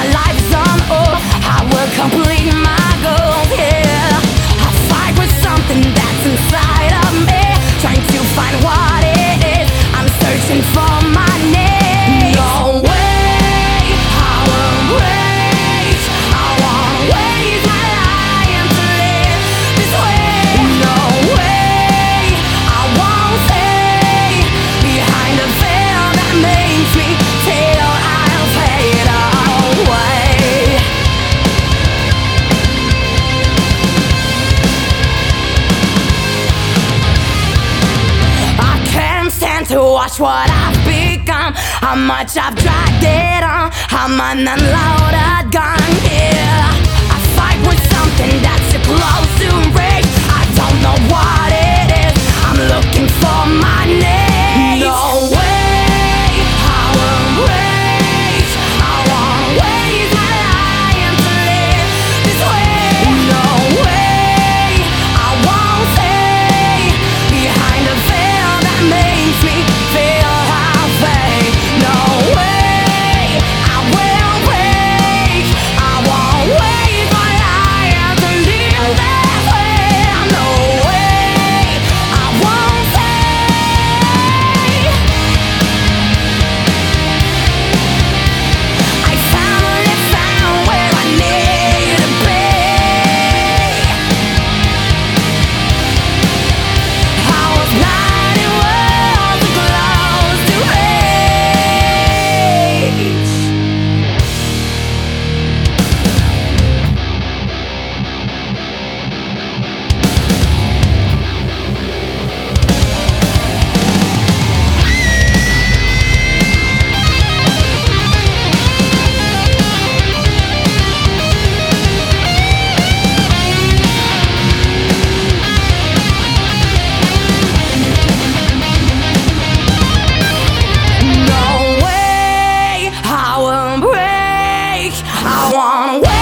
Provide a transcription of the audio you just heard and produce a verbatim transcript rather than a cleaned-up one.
life is on hold. I will complete my goals, yeah. I fight with something that's inside of me, trying to find what it is. I'm searching for my name. No way I will break. I won't waste my life to live this way. No way I won't stay behind the veil that makes me till I'll fade away. I can't stand to watch what I've become, how much I've dragged it on, how man unloaded gun, yeah. I fight with something that's too close to reach. I don't know what it is, I'm looking for my name. No way I will break. I won't waste my life to live this way. No way I won't stay behind the veil that makes me feel halfway. No way I will break. I won't waste my life to live that way. No way I won't stay. I finally found where I need to be. I was blinded, world too close to reach. No way I will break. I wanna wait.